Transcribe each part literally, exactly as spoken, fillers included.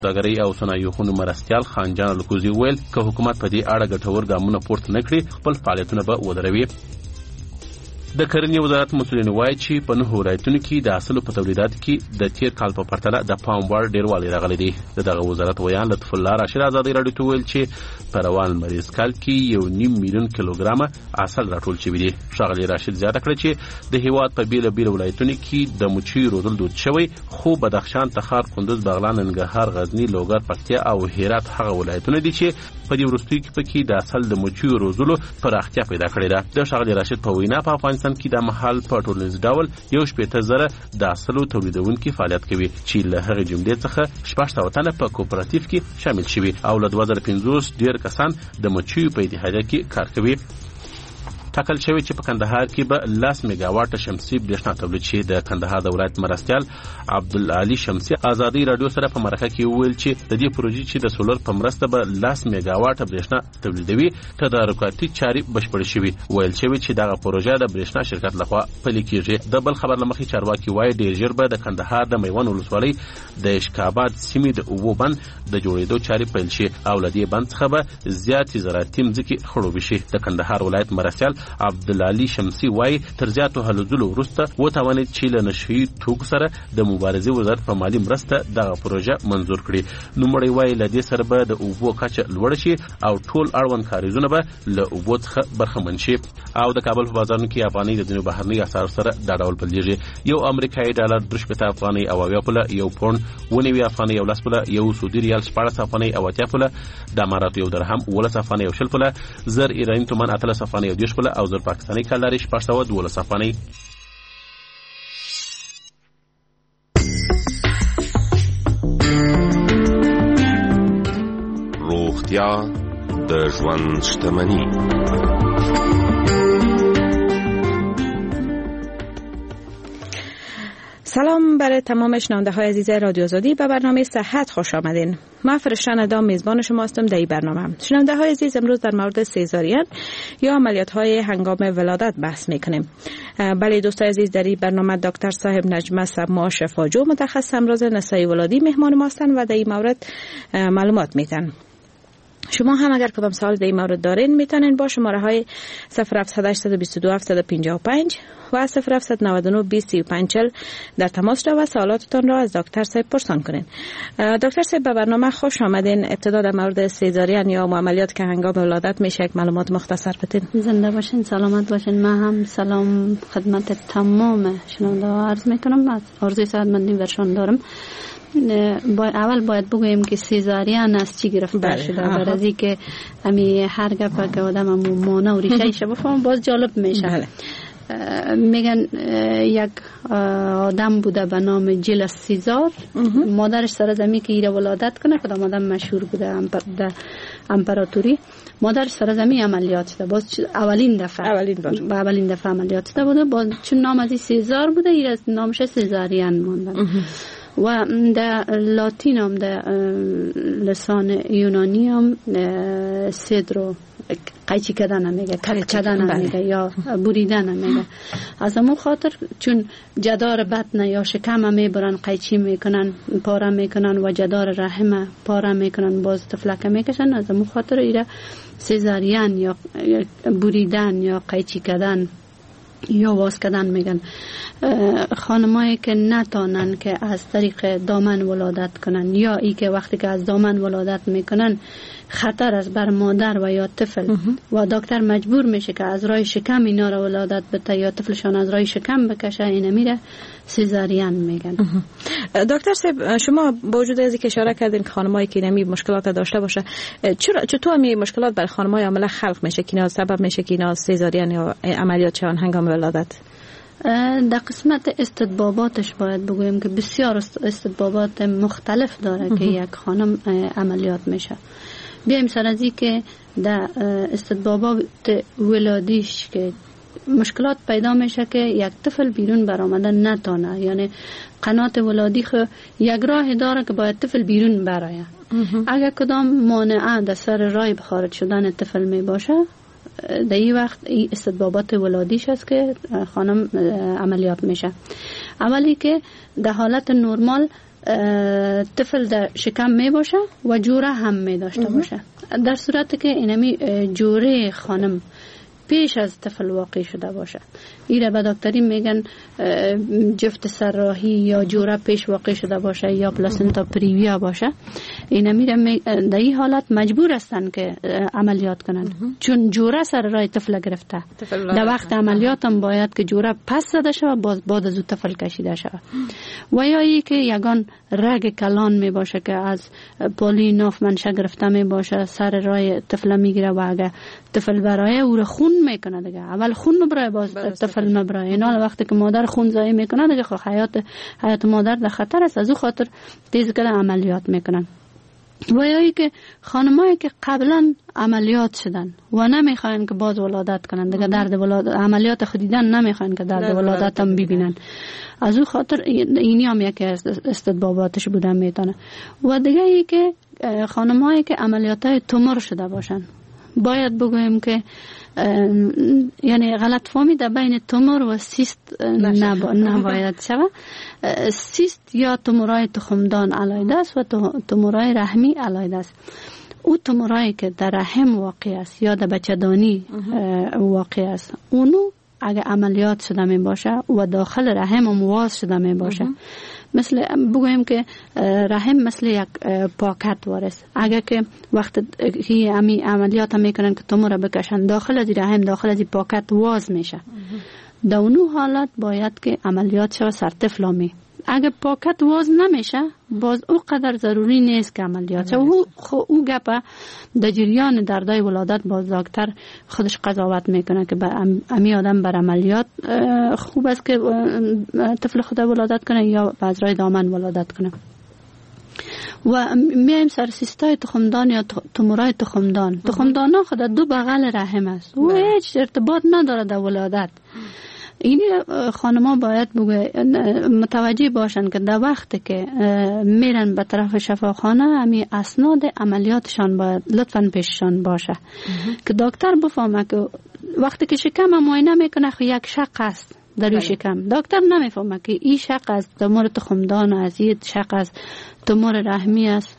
داګری او صنایع خونو مرستیال خانجان الکوزی ویل که حکومت په دې اړه ګټور ګامونه پورته نه کړي خپل فعالیتونه به ودروي. د کرنې وزارت مسؤلین وایي چې په نهو ولایتونو کې د حاصلو په تولیداتو کې د تیر کال په پرتله د پام وړ ډیروالی راغلی دی. د دغه وزارت ویان لطف الله راشد ازادي راډیو ته ویل چې په روان مریض کال کې یو نیم میلیون کیلوګرامه حاصل راټول شوی دی. ښاغلي راشد زیاته کړه چې د هیواد په بیل بیل ولایتونو کې د مچیو روزل دود شوی، خو بدخشان، تخار، کندوز، بغلان، ننګرهار، غزنی، لوګر، پکتیا او هرات هغه ولایتونه دي چې په دې وروستیو کې پکې د حاصل د مچیو روزلو پراختیا پیدا کړې ده. د ښاغلي راشد په وینا په افغانستان کې د محل په ټولنیز ډول یو شپېته زره د حاصلو تولیدونکي فعالیت کوي چې له هغې جملې څخه شپږ سوه تنه په کوپراتیف کې شامل شوي او له دوه زره پنځوس ډېر کسان د مچیو په اتحادیه کې کار کوي. ټاکل شوی چې په کندهار کې به لس میگاواټه شمسي برېښنا تولید شي. د کندهار د ولایت مرستیال عبدالعلي شمسي ازادي راډیو سره په مرکه کې وویل چې د دې پروژې چې د سولر په مرسته به لس میگاواټه برېښنا تولیدوي تدارکاتي چارې بشپړې شوي. ویل شوی چې دغه پروژه د برېښنا شرکت لخوا پلي کېږي. د بل خبر له مخې چارواکي وایي ډېر ژر به د کندهار د میوند ولسوالۍ د اشکاباد سیمې د اوبو بند د جوړېدو چارې پیل شي او له دې بند څخه به زیاتې زراعتي مځکې خړوبې شي. د کندهار ولایت مرستیال عبدالعلي شمسي وایي تر زیاتو هلو ځلو وروسته وتوانید چې له نشهیي توکو سره د مبارزې وزارت په مالي مرسته دغه پروژه منظور کړي. نوموړی وایي له دې سره به د اوبو کچه لوړه شي او ټول اړوند کاریزونه به له اوبو څخه برخمن شي. او د کابل په بازارونو کې افغانۍ د ځینو بهرنیو اسعارو سره دا ډول بدلېږي. یو امریکایي ډالر درې شپېته افغانۍ او اویا پوله، یو پونډ اوه نوي افغانۍ او لس پوله، یو سعودي ریال شپاړس افغانۍ او اتیا پوله، د اماراتو یو درهم اوولس افغانۍ او شل پوله، زر ایراني تومان اتلس افغانۍ او دېرش پوله او زر پاکستاني کالاري شپږ سوه دولس افغانۍ. روغتیا د ژوند شتمني. سلام برای تمام شنونده های عزیز رادیو آزادی به برنامه صحت خوش آمدین. من فرشته ندام میزبان شما هستم در این برنامه. شنونده های عزیز امروز در مورد سزارین یا عملیات های هنگام ولادت بحث میکنیم. بله دوستای عزیز، در این برنامه دکتر صاحب نجمه سما شفاجو متخصص امراض نسایی ولادی مهمان ما هستند و در این مورد معلومات میدن. شما هم اگر کدام سوال در این مورد دارین میتونین با شماره های صفر هفت هشت دو دو هفت پنج پنج و صفر هفت نه نه بیست سی و پنج چهل در تماس رو و سوالاتتان را از دکتر صاحب پرسان کنین. دکتر صاحب به برنامه خوش آمدین. ابتدا در مورد سزارین یا عملیات که هنگام ولادت میشه یک معلومات مختصر بدین. زنده باشین، سلامت باشین. من هم سلام خدمت تمام شنونده ها عرض میکنم. از آرزوی سعادتمندی برشان دارم. با اول باید بگوییم که سزارین از چی گرفته شده، برای از اینکه امی هر گپ که آدم همون مانع و ریشه شه بفهم باز جالب میشه. بله. میگن یک آدم بوده به نام جیلس سیزار، مادرش سر زمین که ایره ولادت کنه، کدام آدم مشهور بوده در امپراتوری، مادرش سر زمین عملیات شده. باز اولین دفعه اولین بار با اولین دفعه عملیات شده بوده. باز چون نام از سیزار بوده، ایره نامش سزارین مونده. و در لاتین هم در لسان یونانی هم سدرو قیچی کردن هم میگه، کردن هم میگه یا بریدن هم میگه. از همون خاطر چون جدار بطن یا شکم هم میبرن، قیچی میکنن، پاره میکنن و جدار رحم پاره میکنن، باز تفلک میکشن. از همون خاطر ایره سزارین یا بریدن یا قیچی کردن یا واس کردن میگن. خانمایی که نتانن که از طریق دامن ولادت کنن یا ای که وقتی که از دامن ولادت میکنن خطر است بر مادر و یا طفل و دکتر مجبور میشه که از راه شکم اینا را ولادت بده یا طفلشان از راه شکم بکشه، این میره سزارین میگن. دکتر صاحب، شما با وجود از اینکه اشاره کردین که خانمایی که نمی مشکلات داشته باشه، چرا چطور می مشکلات بر خانمای عامل خلق میشه که اینا سبب میشه که اینا سزارین یا عملیات شون هنگام ولادت؟ در قسمت استطباباتش باید بگویم که بسیار استطبابات مختلف داره که یک خانم عملیات میشه. بیایم سر از این که در استطبابات ولادیش که مشکلات پیدا میشه که یک طفل بیرون برآمدن نتانه، یعنی قنات ولادی خو یک راه داره که باید طفل بیرون برآید. اگر کدام مانعه در سر راه خارج شدن طفل می باشه، در این وقت این استطبابات ولادیش است که خانم عملیات میشه. اولی که در حالت نرمال طفل در شکم می باشه و جوره هم می داشته باشه. در صورتی که اینمی جوره خانم پیش از طفل واقع شده باشه، ایره به دکتری میگن جفت سرراهی یا جوره پیش واقع شده باشه یا پلاسنتا پریویا باشه، اینا میره در این حالت مجبور هستن که عملیات کنن چون جوره سر راه طفل گرفته. در وقت عملیات هم باید که جوره پس زده شود باز بعد از اون طفل کشیده شود. و یا ای که یگان رگ کلان می باشه که از پولی ناف منشه گرفته می باشه، سر راه طفل میگیره و اگه طفل برای او خون میکنه دیگه، اول خون مبرای باز طفل مبرای. اینا وقتی که مادر خون ضایع میکنه دیگه خب حیات حیات مادر در خطر است، از او خاطر تیز کده عملیات میکنن. و یا ای که خانمایی که قبلا عملیات شدن و نمیخواین که باز ولادت کنن دیگه، درد ولادت عملیات خود دیدن نمیخواین که درد ولادت هم ببینن، از او خاطر اینی هم یکی از استدباباتش بودن میتونه. و دیگه ای که خانمایی که عملیات های تومور شده باشن، باید بگویم که یعنی غلط فهمی در بین تومور و سیست نباید شود. سیست یا تومورای تخمدان علیده است و تومورای رحمی علیده است. او تومورایی که در رحم واقع است یا در بچه‌دانی واقع است، اونو اگه عملیات شده می باشه و داخل رحم هم واز شده می باشه، مثل بگویم که رحم مثل یک پاکت وارست، اگر که وقت که امی عملیات هم میکنن که تومور بکشن داخل از رحم داخل از پاکت واز میشه، در اونو حالت باید که عملیات شود سر طفلامی. اگر پاکت واز نمیشه باز او قدر ضروری نیست که عملیات شود. او او گپ در جریان دردای ولادت باز دکتر خودش قضاوت میکنه که امی آدم بر عملیات خوب است که طفل خود ولادت کنه یا باز رای دامن ولادت کنه. و میایم سر سیستای تخمدان یا تومورای تخمدان. تخمدان ها خود دو بغل رحم است و هیچ ارتباط نداره در ولادت. اینی خانما باید متوجه باشن که در وقتی که میرن به طرف شفاخانه امی اسناد عملیاتشان باید لطفاً پیششان باشه که دکتر بفهمه که وقتی که شکم معاینه میکنه خو یک شق است در این شکم، دکتر نمیفهمه که این شق از تومور تخمدان است، این شق از تومور رحمی است.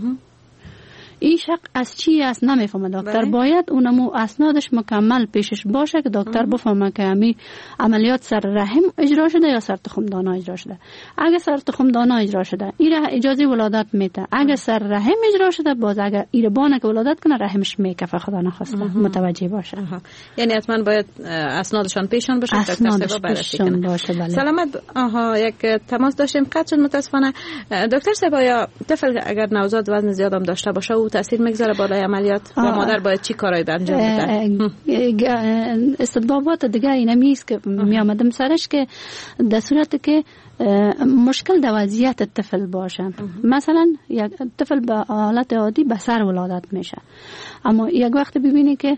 این شق از چی است نمیفهمه دکتر. بله. باید اونمو اسنادش مکمل پیشش باشه که دکتر بفهمه که امی عملیات سر رحم اجرا شده یا سر تخمدان اجرا شده. اگه سر تخمدان اجرا شده این اجازه ولادت میده، اگه سر رحم اجرا شده باز اگه ایربانه که ولادت کنه رحمش میکفه خدا نخواسته. متوجه باشه. آها. یعنی حتما باید اسنادشان پیشان باشه، اسنادش پیشان باشه. بله. سلامت. آها یک تماس داشتیم قطع شد متاسفانه. دکتر سبایا طفل اگر نوزاد وزن زیاد هم داشته باشه او تاثیر میگذاره بالای عملیات و مادر باید چی کارایی انجام بده؟ استدبابات دیگه اینمی است که می آمدم سرش که در صورتی که مشکل در وضعیت طفل باشه، مثلا یک طفل به حالت عادی به سر ولادت میشه اما یک وقت ببینی که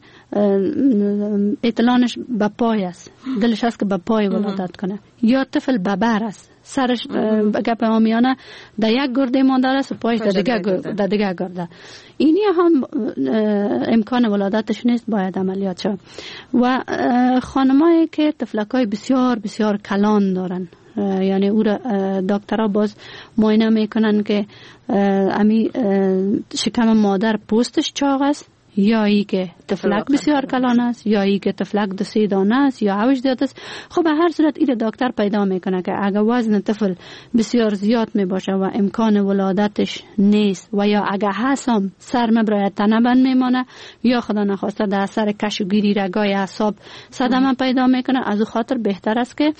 اطلانش به پای است، دلش هست که به پای ولادت کنه، یا طفل به بر است سرش گپ آمیانه در یک گرده مادر است و پایش در دیگه در دیگه گرده، اینی هم امکان ولادتش نیست، باید عملیات شود. و خانمایی که طفلکای بسیار بسیار کلان دارن، یعنی او را دکترها باز معاینه میکنن که امی شکم مادر پوستش چاق است یا ای که طفلک بسیار کلان است یا ای که طفلک دو سه دانه است یا عوج داده است. خب به هر صورت این دکتر پیدا میکنه که اگر وزن طفل بسیار زیاد میباشه و امکان ولادتش نیست و یا اگر هستم سر مبرای تنه بند میمانه یا خدا نخواسته در اثر کش و گیری رگای اعصاب صدمه پیدا میکنه، از او خاطر بهتر است که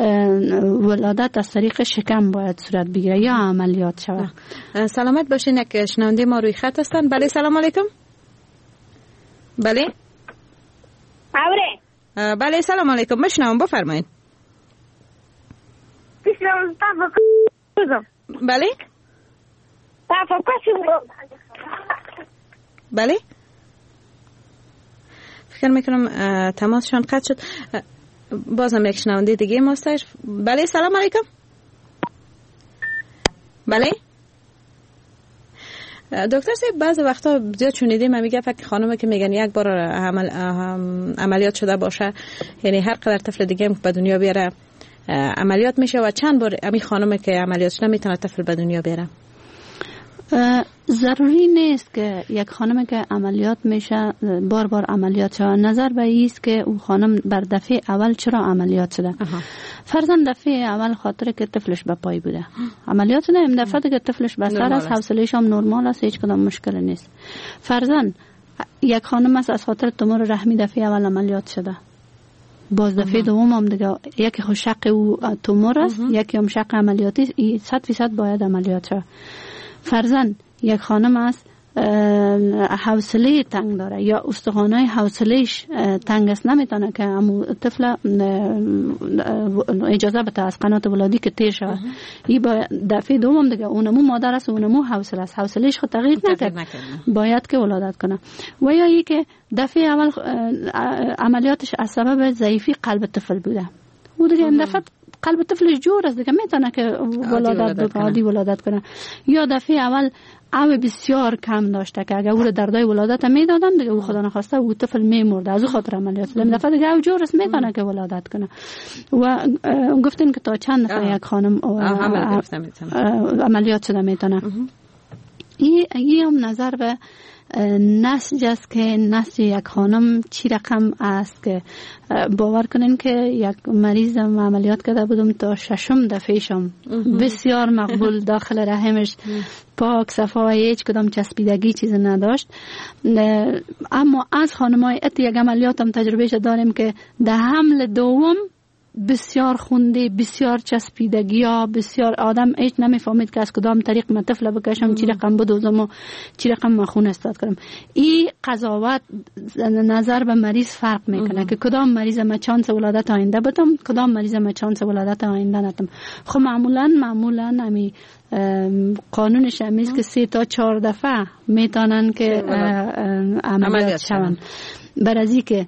ولادت از طریق شکم باید صورت بگیره یا عملیات شود. سلامت باشین. یک شنونده ما روی خط هستن. بله سلام علیکم. بله آوره بله سلام علیکم، مشنوم بفرمایید. بله بله فکر میکنم تماسشان قطع شد. بازم یک شنونده دیگه ماستش. بله سلام علیکم. بله دکتر صاحب بعض وقتا زیاد شنیدیم من میگم فکر خانومه که میگن یک بار عمل عملیات شده باشه، یعنی هر قدر طفل دیگه هم به دنیا بیاره عملیات میشه و چند بار امی خانم که عملیات شده میتونه طفل به دنیا بیاره؟ ضروری نیست که یک خانم که عملیات میشه بار بار عملیات شده. نظر به ایست که اون خانم بر دفعه اول چرا عملیات شده. فرضاً دفعه اول خاطر که طفلش به پای بوده عملیات شده، این دفعه که طفلش به سر است، حوصله‌اش هم نرمال است، هیچ کدام مشکل نیست. فرضاً یک خانم است از خاطر تومور رحمی دفعه اول عملیات شده، باز دفعه دوم هم دیگه یکی خو شق او تومور است، یکی هم شق عملیاتی، صد فیصد باید عملیات شه. فرضاً یک خانم است حوصله تنگ داره یا استخوان‌های حوصلهش تنگ است، نمیتونه که امو طفل اجازه بده از قنات ولادی که تیر شود. این با دفعه دوم دیگه اونمو مادر است، اونمو حوصله است، حوصلهش خود تغییر نکرد، باید که ولادت کنه. و یا ای که دفعه اول عملیاتش از سبب ضعیفی قلب طفل بوده، او دیگه این دفعه قلب طفلش جور است دیگه، میتونه که ولادت بکنه، عادی ولادت کنه. یا دفعه اول او بسیار کم داشته که اگر او دردای ولادت میدادن دیگه او خدا نخواسته او طفل میمرده، از او خاطر عملیات شده. دفعه دیگه او جور است، میتونه که ولادت کنه. و گفتین که تا چند دفعه یک خانم عملیات شده میتونه. این هم نظر به نسج است که نسج یک خانم چی رقم است که باور کنین که یک مریض عملیات کرده بودم تا ششم دفعهشم بسیار مقبول، داخل رحمش پاک صفا، هیچ کدام چسبیدگی چیز نداشت. اما از خانمای ات یک عملیات هم تجربهش داریم که در حمل دوم بسیار خونده، بسیار چسبیدگی ها، بسیار آدم هیچ نمیفهمید که از کدام طریق من طفل بکشم، چی رقم بدوزم و چی رقم من خون استاد کنم. این قضاوت نظر به مریض فرق میکنه که کدام مریض من چانس ولادت آینده بدم، کدام مریض من چانس ولادت آینده ندم. خب معمولا معمولا همی قانونش همیست که سه تا چهار دفعه میتونن که عملیات شون. برازی که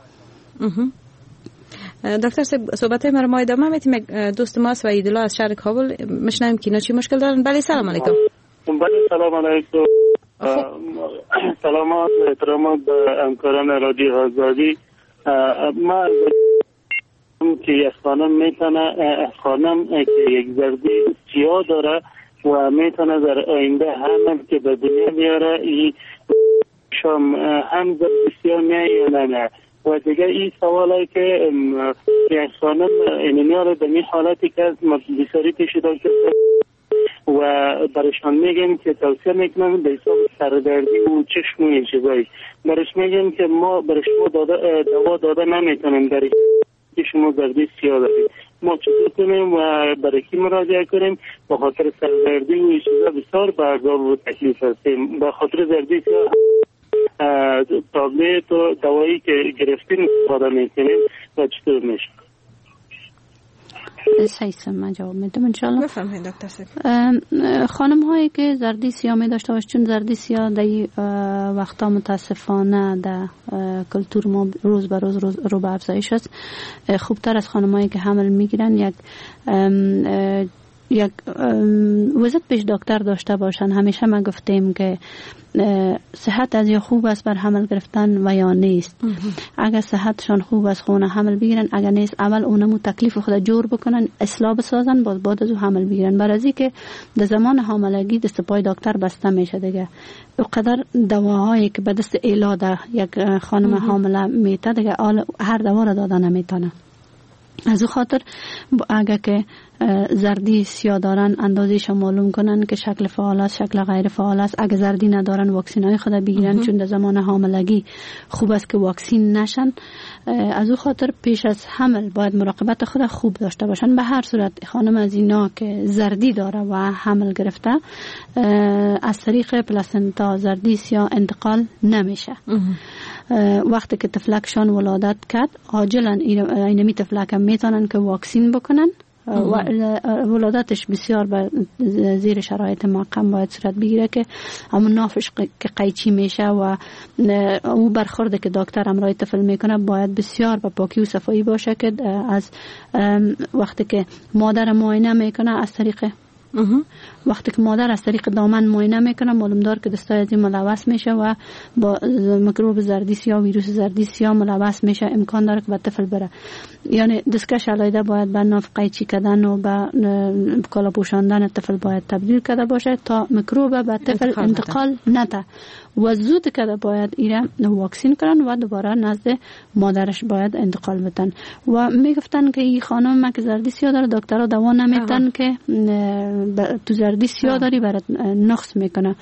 دکتر صحبت ما رو ما ادامه میتیم. دوست ما است و ایدلا از شهر کابل میشنویم که اینا چی مشکل دارن. بله سلام علیکم. بله سلام علیکم. سلامات احترامات به همکاران رادیو آزادی. ما که یک خانم میتونه خانم که یک زردی سیاه داره و میتونه در آینده هم که به دنیا بیاره این شام هم زردی سیاه نه یا نه نه. و دیگه این سوال هایی که یک خانم اینیا رو در این حالتی که از بیساری پیش داشته و برشان میگیم که توصیه میکنم به حساب سردردی و چشم و این چیزایی، برش میگیم که ما برش ما داده دوا داده نمیتونیم در که شما زردی سیاه دارید، ما چطور کنیم و برای کی مراجعه کنیم؟ به خاطر سردردی و این چیزا بسیار بردار و تکلیف هستیم. به خاطر زردی سیاه تابلت و دوایی که گرفتیم استفاده میکنیم و چطور میشه؟ سیسم من جواب میدم انشالله. بفرمایید دکتر صاحب. خانم هایی که زردی سیاه می داشته باشه، چون زردی سیاه در وقتا متاسفانه در کلتور ما روز به روز, روز رو به افزایش است، خوبتر از خانم هایی که حمل میگیرن یک یک وزت پیش دکتر داشته باشن. همیشه ما گفتیم که صحت از یا خوب است بر حمل گرفتن و یا نیست. اگر صحتشان خوب است خونه حمل بگیرن، اگر نیست اول اونمو تکلیف خود جور بکنن، اصلاح بسازن، بعد بعد از او حمل بگیرن. برای که در زمان حاملگی دست پای دکتر بسته میشه دیگه، اونقدر دواهایی که به دست الاده یک خانم حامله میته دیگه هر دوا را دادن نمیتونه. از او خاطر اگر که زردی سیاه دارن اندازهش معلوم کنن که شکل فعال است، شکل غیر فعال است. اگر زردی ندارن واکسین های خود بگیرن، چون در زمان حاملگی خوب است که واکسین نشن. از او خاطر پیش از حمل باید مراقبت خود خوب داشته باشن. به هر صورت خانم از اینا که زردی داره و حمل گرفته از طریق پلاسنتا زردی سیاه انتقال نمیشه. وقتی که تفلکشان ولادت کرد عاجلا اینمی تفلک هم میتونن که واکسین بکنن. ولادتش بسیار به زیر شرایط محکم باید صورت بگیره که همون نافش که قیچی میشه و او برخورده که دکتر امرای طفل میکنه باید بسیار به پاکی و صفایی باشه که از وقتی که مادر معاینه میکنه از طریق وقتی که مادر از طریق دامن معاینه میکنه معلوم دار که دستای از این ملوث میشه و با میکروب زردی سیاه ویروس زردی سیاه ملوث میشه، امکان داره که به طفل بره. یعنی دستکش علایده باید به ناف قیچی کردن و به کالا پوشاندن طفل باید تبدیل کرده باشه تا میکروب به طفل انتقال نده و زود که باید ایره واکسین کنن و دوباره نزد مادرش باید انتقال بدن. و میگفتن که این خانم که زردی سیاه داره دکترها دوا نمیدن که تو زردی سیاه داری برات نقص میکنه.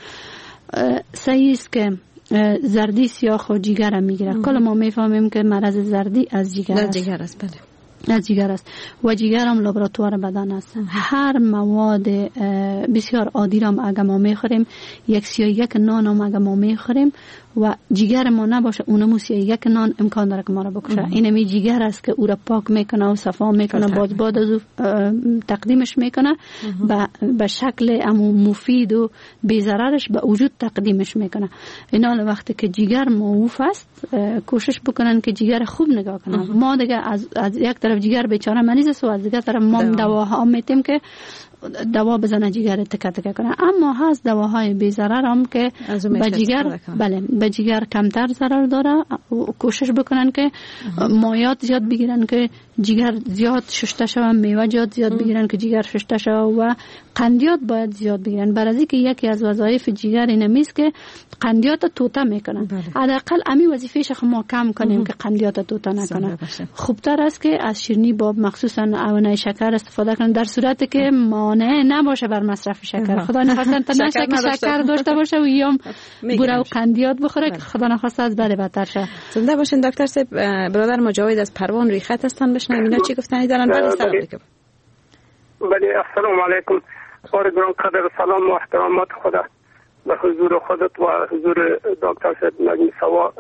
صحیح است که زردی سیاه خود جگر میگیره. کل ما میفهمیم که مرض زردی از جگر است. جگر است بله. از جگر است و جگر هم لابراتوار بدن است. هر مواد بسیار عادی را اگر ما میخوریم، یک سیاه یک نان هم اگر ما میخوریم و جگر ما نباشه اونمو سیاه یک نان امکان داره که ما را بکشه. اینمی جگر است که او را پاک میکنه و صفا میکنه، باز بعد از تقدیمش میکنه به شکل امو مفید و بی‌ضررش به وجود تقدیمش میکنه. اینا وقتی که جگر معوف است کوشش بکنن که جگر خوب نگاه کنن. ما دیگه از, از یک طرف جگر بیچاره مریض است و از دیگه طرف ما دواها میتیم که دوا بزنه جگر تکه تکه کنه. اما هست دواهای بی ضرر هم که به جگر بله به جگر کمتر ضرر داره و کوشش بکنن که مایات زیاد بگیرن که جگر زیاد شسته شوه، میوه زیاد بگیرن که جگر شسته شوه و قندیات باید زیاد بگیرن. برای که یکی از وظایف جگر اینه است که قندیات توته میکنن. حداقل امی وظیفه‌اش ما کم کنیم که قندیات توته نکنه. خوبتر است که از شیرینی باب مخصوصا اوانه شکر استفاده کنن در صورتی که مانع نباشه بر مصرف شکر. خدا نخواست تا نشه که شکر داشته باشه و یام بوره و قندیات بخوره که خدا نخواست از بده بدتر شه. زنده باشین دکتر صاحب. برادر مجاهد از پروان روی خط هستن، بشنویم اینا چی گفتنی دارن. بله سلام علیکم. بله السلام علیکم. بار گران قدر سلام و احترامات خدا به حضور خودت و حضور دکتر صاحب نجمی سوا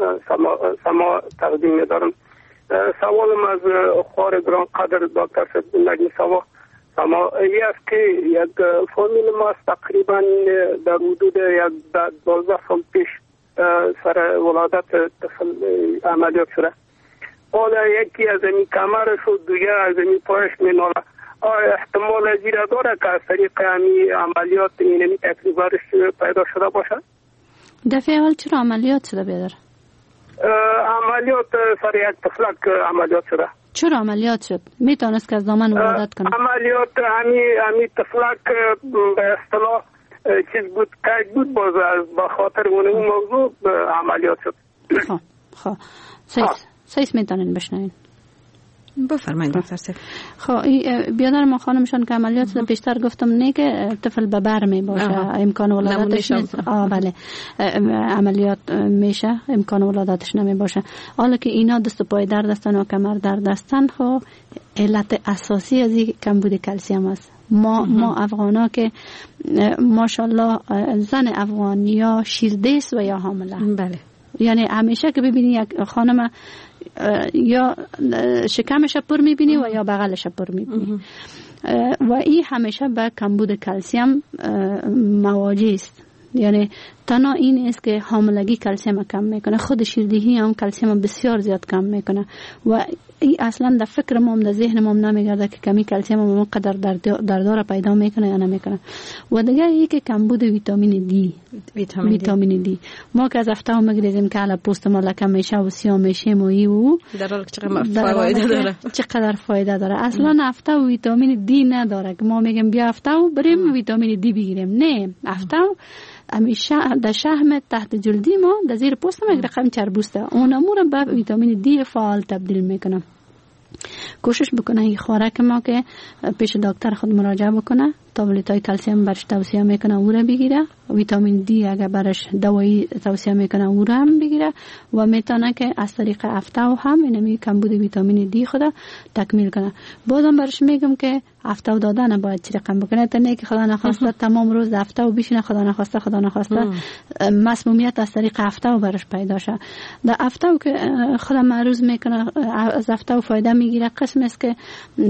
سما تقدیم می‌دارم. سوالم از خوار گران قدر دکتر صاحب نجمی سوا سما ای است که یک فامیل ما تقریبا در حدود یک دوازده سال پیش سر ولادت طفل عملیات شده. حالا یکی از این کمرش و دیگر از این پایش میناله. آیا احتمال زیرا داره که از طریق همی عملیات اینمی تکلیفش پیدا شده باشد؟ دفعه اول چرا عملیات شده بیادر؟ عملیات سر یک طفلک عملیات شده. چرا عملیات شد؟ میتونست که از دامن ولادت کنه؟ عملیات همی همی طفلک به اصطلاح چیز بود کج بود، باز با خاطر اون موضوع عملیات شد. خب خب سیس سیس میتونین بشنوین. بفرمایید دکتر صاحب. خب بیادر ما خانمشان که عملیات شده پیشتر گفتم نه که طفل به بر می باشه امکان ولادتش نیست. آه بله عملیات میشه امکان ولادتش نمی باشه. حالا که اینا دست و پای درد هستن و کمر درد هستن خب علت اساسی از این کمبود کلسیم است. ما ما افغانا که ماشاءالله زن افغان یا شیردیس و یا حامله. بله یعنی همیشه که ببینی یک خانم یا شکمش پر میبینی و یا بغلش پر میبینی و این همیشه به کمبود کلسیم مواجه است. یعنی تنها این است که حاملگی کلسیم کم میکنه، خود شیردهی هم کلسیم بسیار زیاد کم میکنه و این اصلا در فکر ما هم در ذهن ما هم نمیگرده که کمی کلسیم هم اونقدر در داره پیدا میکنه یا نمیکنه. و دیگه یکی که کمبود ویتامین دی ویتامین, ویتامین دی. ما که از هفته هم میگریزیم که علا پوست ما لکه میشه و سیاه میشه و ای و در حال چقدر فایده داره چقدر فایده داره. اصلا هفته و ویتامین دی نداره که ما میگیم بیا هفته و بریم ویتامین دی بگیریم. نه، هفته همیشه در شحم تحت جلدی ما در زیر پوست ما یک رقم چربوسته اون امور به ویتامین دی فعال تبدیل میکنه. کوشش بکنه این خوراک ما که پیش دکتر خود مراجعه بکنه، تابلت های کلسیم برش توصیه میکنه او را بگیره، ویتامین دی اگر برش دوایی توصیه میکنه او را هم بگیره و میتونه که از طریق هفته و هم اینمی کمبود ویتامین دی خود تکمیل کنه. بازم برش میگم که هفته و دادن باید چی رقم بکنه، تا نه که خدا نخواسته تمام روز هفته و بیشینه، خدا نخواسته خدا نخواسته مسمومیت از طریق هفته و برش پیدا شه. در هفته و که خدا معروض میکنه از هفته و فایده میگیره قسم است که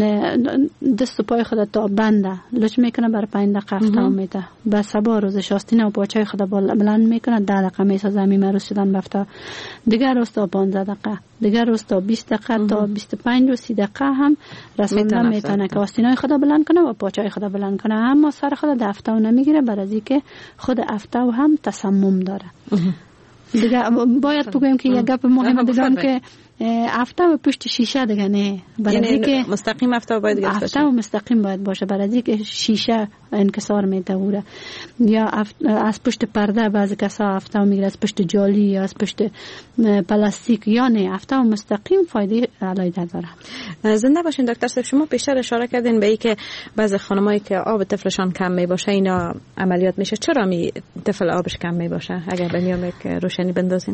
دست و پای خدا تا بنده لچ میکنه بر پنج دقیقه هفته میده، به سبا روز شاستینه و پاچای خدا بلند میکنه ده دقیقه میسازه می معروض شدن بفته. دیگر روز تا پانزده دقیقه، دیگر روز تا بیست دقیقه تا بیست و پنج و سی دقیقه هم رسانده میتونه که آستینای خدا بلند کنه و پاچای خدا بلند کنه، اما سر خدا در افتاو نمیگیره، برای از اینکه خود افتاو هم تسمم داره. دیگه باید بگویم که یک گپ مهم بگم که افتاو پشت شیشه دیگه نه، برای اینکه مستقیم افتاو باید گرفته باشه. افتاو مستقیم باید باشه، برای اینکه شیشه انکسار میده. یا از پشت پرده بعضی کسا افتاو میگیره، از پشت جالی یا از پشت پلاستیک، یا نه افتاو مستقیم فایده علیه داره. زنده باشین دکتر صاحب. شما بیشتر اشاره کردین به این که بعضی خانمایی که آب طفلشان کم می باشه اینا عملیات میشه. چرا می طفل آبش کم می باشه؟ اگر به نیام که روشنی بندازین.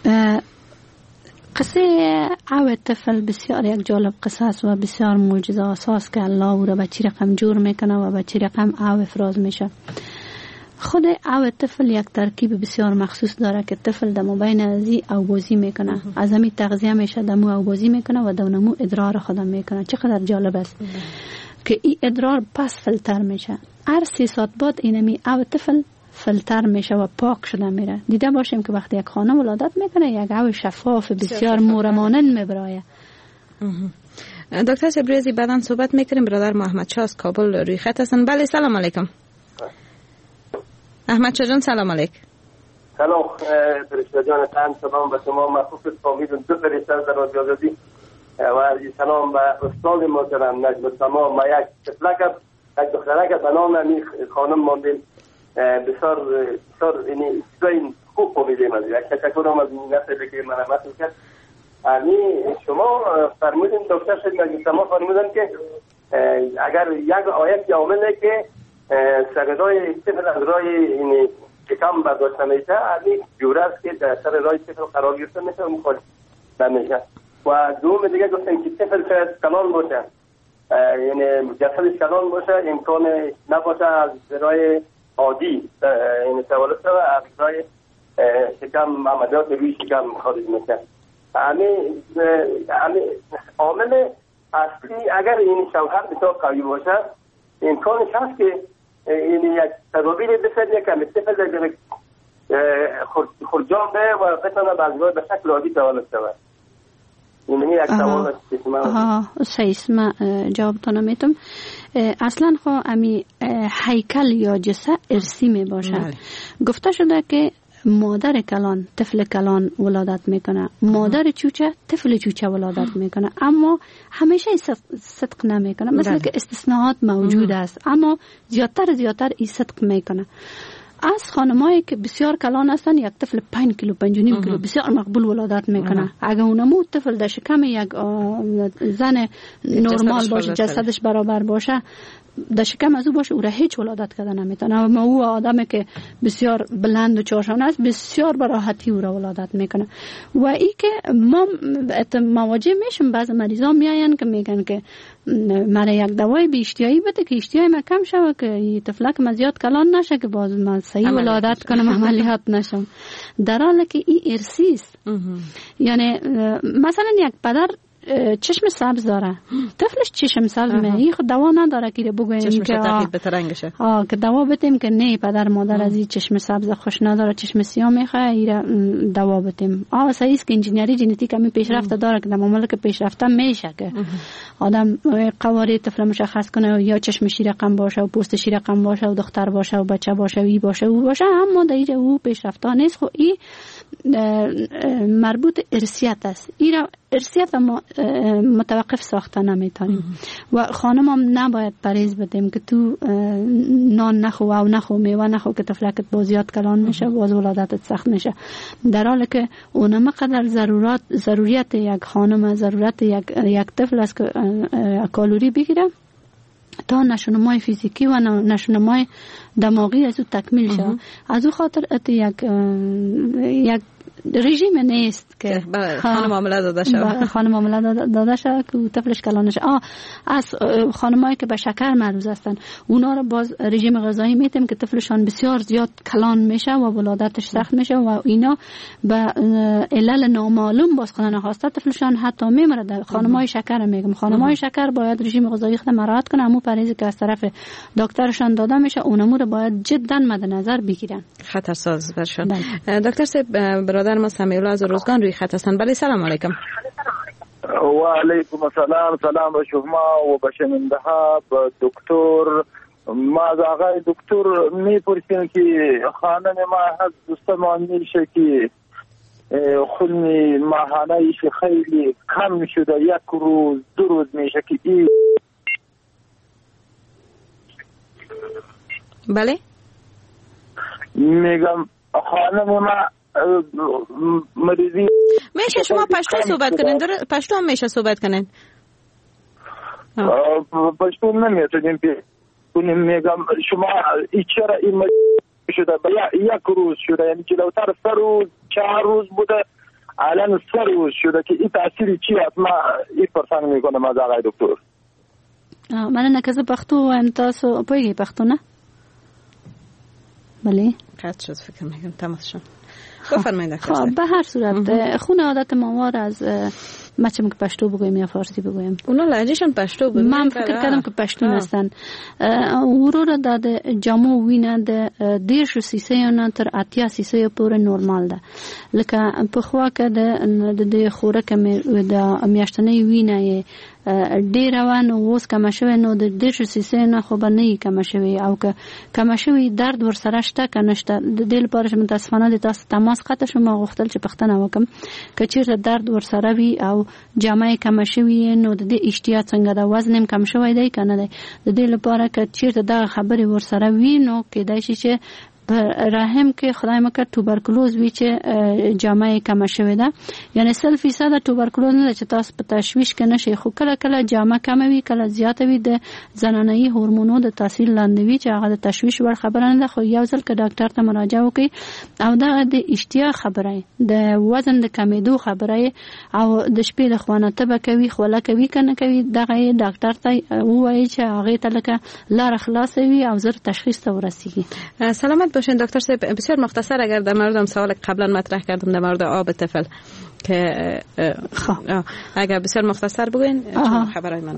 قصه آب طفل بسیار یک جالب قصه است و بسیار معجزه اساس که الله او را به چی رقم جور میکنه و به چی رقم آب افراز میشه. خود آب طفل یک ترکیب بسیار مخصوص داره که طفل در مابین ازی آبوزی میکنه، از همین تغذیه میشه دمو آبوزی میکنه و دونمو ادرار خودم میکنه. چقدر جالب است که این ادرار پس فیلتر میشه. هر سی ساعت بعد اینمی آب طفل فیلتر میشه و پاک شده میره. دیده باشیم که وقتی یک خانم ولادت میکنه یک آب شفاف بسیار مورمانند میبرایه. دکتر سبریزی بعداً صحبت میکنیم. برادر محمد شاه از کابل روی خط هستن. بله سلام علیکم. احمد شاه جان سلام علیک. سلام فرشته جان تن، سلام به شما مخصوص فامیل دو فرشته در رادیو آزادی و سلام به استاد محترم نجم السما. ما یک طفلک یک دخترک به نام خانم ماندیم، بسیار بسیار یعنی چیزای خوب فهمیدیم از یک تشکرم از این نسلی که مرحمت میکرد. یعنی شما فرمودین دکتر شد نجم السما فرمودن که اگر یک آیت یا عامله که سرگرای طفل از رای این شکم برداشته میشه، یعنی جوره است که در سر رای طفل قرار گرفته میشه و مخالف نمیشه. و دوم دیگه گفتن که طفل شاید کلان باشه، یعنی جسدش کلان باشه، امکان نباشه از رای عادی این سوالات و از رای شکم عملیات روی شکم خارج میشه. یعنی یعنی عامل اصلی اگر این شوهر بسیار قوی باشه امکانش هست که این یک تدابیر بسید یکم طفل در خرجان به و بتانه بعضی‌ها به شکل عادی تولد شود. این یک سوال است که من سیسم جوابتون میتونم. اصلا خو امی هیکل یا جسه ارسی می باشه. گفته شده که مادر کلان طفل کلان ولادت میکنه، مادر چوچه طفل چوچه ولادت میکنه، اما همیشه صدق نمیکنه. مثل که استثناءات موجود است اما زیادتر زیادتر این صدق میکنه. از خانمایی که بسیار کلان هستن یک طفل پنج کیلو پنج و نیم کیلو بسیار مقبول ولادت میکنه. اگه اونمو طفل در شکم یک زن نرمال باشه، جسدش برابر باشه، در شکم از او باشه، او را هیچ ولادت کرده نمیتونه. اما او آدمی که بسیار بلند و چارشانه است بسیار به راحتی او را ولادت میکنه. و ای که ما مواجه میشیم بعض مریضا میاین که میگن که مرا یک دوای بی اشتیایی بده که اشتیای ما کم شود که طفلک ما زیاد کلان نشه که باز من صحیح ولادت کنم عملیات نشم. در حالی که این ارثی است. یعنی مثلا یک پدر چشم سبز داره، طفلش چشم سبز میه، این خود دوا نداره که بگوییم که آه که دوا بدیم که نه پدر مادر از این چشم سبز خوش نداره، چشم سیاه میخواه، این دوا بدیم. آه صحیح است که انجینیری ژنتیک هم پیشرفته داره که در مملکت پیشرفته میشه که آدم قواره طفل مشخص کنه یا چشمش رقم باشه و پوستش رقم باشه و دختر باشه و بچه باشه و ای باشه او باشه، اما در اینجا او پیشرفته نیست. خب این مربوط ارثیت است. این ارثیت متوقف ساخته نمیتونیم و خانم هم نباید پریز بدیم که تو نان نخو و نخو میوه نخو که طفلکت بازیات کلان میشه باز ولادتت سخت میشه. در حالی که اونم قدر ضرورت ضروریت یک خانم ضرورت یک یک طفل است که کالری بگیره تا نشونمای فیزیکی و نشونمای دماغی از او تکمیل شه. از او خاطر ات یک یک رژیم نیست که خانم عامله داده شه خانم عامله داده شه که طفلش کلان نشه. آه از خانمایی که به شکر معروض هستن اونا رو باز رژیم غذایی میتیم که طفلشان بسیار زیاد کلان میشه و ولادتش سخت میشه و اینا به علل نامعلوم باز خودن خواسته طفلشان حتی میمره. خانمای شکر میگم خانمای شکر باید رژیم غذایی خود مراعات کنه، اما پرهیزی که از طرف دکترشان داده میشه اونمو رو باید جدا مد نظر بگیرن، خطرساز برشون. دکتر صاحب برادر ما سمیع الله از روزگان روی خط هستن. بله سلام علیکم. و علیکم السلام. سلام به شما و به شنونده ها. به دکتر ما از آقای دکتر میپرسیم که خانم ما هست دوستمان میشه که خون ماهانه ایش خیلی کم شده، یک روز دو روز میشه که این بله میگم خانم ما مریضی میشه شما پشتو صحبت کنین؟ درست پشتو هم میشه صحبت کنین؟ پشتو نمیتونیم کنیم. میگم شما ای چرا این مریضی شده یک روز شده، یعنی جلوتر سه روز چهار روز بوده الان سه روز شده که این تأثیری چی هست؟ ما این پرسان میکنم از آقای دکتر. من نکز پختو و تاسو پویگی پختو نه؟ بله قطع شد فکر میکنم تماس شد. بفرمایید. خب به هر صورت خون عادت ماوار از ما چه که پشتو بگویم یا فارسی بگویم؟ اونا لهجهشون پشتو بود. من فکر کردم که پشتو هستن. اورو را داده جامو وینه ده دیرش سیسه یا نه تر اتیا سیسه یا پور نورمال ده. لکه پخوا که ده ده خوره که ده میاشتنه وینه ډیر روان اوس کم شوی نو د دیرش سیسه نه خو به نه کم شوی او که کم شوی درد ور سره شته که نشته د دې لپاره چې متاسفانه د تاسو تماس قطع شو ما غوښتل چې پښتنه وکم که چیرته درد ور سره وي او جامه کم شوی نو د دې اشتیا څنګه د وزن کم شوی دی کنه دی د دې لپاره که چیرته دا خبري ور سره وي نو کېدای شي چې رحم کې خدای مکه توبرکلوز وی چې جامه کم شوی ده، یعنی سل فیصد توبرکلوز نه چې تاسو په تشویش کې نشي، خو کله کله جامه کم وی کله زیات وی د زنانه‌ای هورمونو د تاثیر لاندې وی چې هغه د تشویش ور خبره نه ده، خو یو ځل که ډاکټر ته مراجعه وکړي او دا د اشتیا خبره د وزن د کمیدو خبره او د شپې د خوانه تبه کوي خوله کوي کنه کوي دغه ډاکټر ته وایي چې هغه ته لکه لار خلاص وي او زر تشخیص ته ورسیږي. سلامت باشین دکتر صاحب. بسیار مختصر اگر در مورد سوال قبلا مطرح کردم در مورد آب طفل که اگر بسیار مختصر بگوین چون خبرای من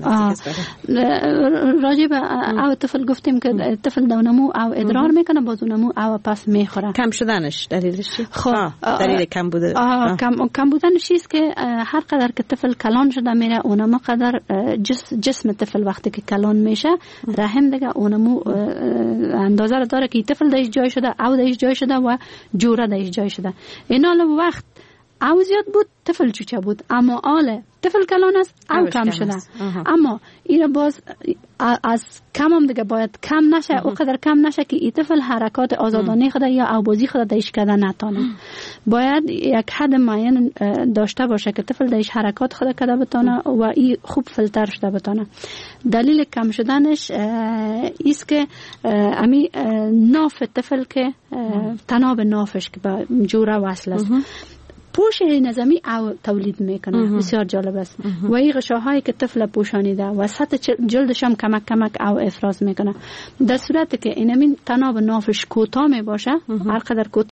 راجع به آب طفل گفتیم که طفل دونمو او ادرار میکنه بازونمو او پس میخوره. کم شدنش دلیلش چی؟ خب دلیل کم بوده کم کم بودنش است که هر قدر که طفل کلان شده میره اونم قدر جسم طفل وقتی که کلان میشه رحم دیگه اونمو اندازه رو داره که طفل دایش جای شده او دایش جای شده و جوره دایش جای شده. اینا وقت او زیاد بود طفل چوچه بود اما آله طفل کلان است او کم شده. اما این باز از کم هم دیگه باید کم نشه او قدر کم نشه که این طفل حرکات آزادانه خود یا آوازی خود دایش کرده نتانه. باید یک حد معین داشته باشه که طفل دایش حرکات خود کرده بتانه و این خوب فیلتر شده بتانه. دلیل کم شدنش ایست که امی ناف طفل که تناب نافش که به جوره وصل است پوش نظامی او تولید میکنه. بسیار جالب است. و این غشاهایی که طفل پوشانیده و سطح جلدش هم کمک کمک او افراز میکنه. در صورتی که اینمین تناب نافش کوتاه می باشه هر قدر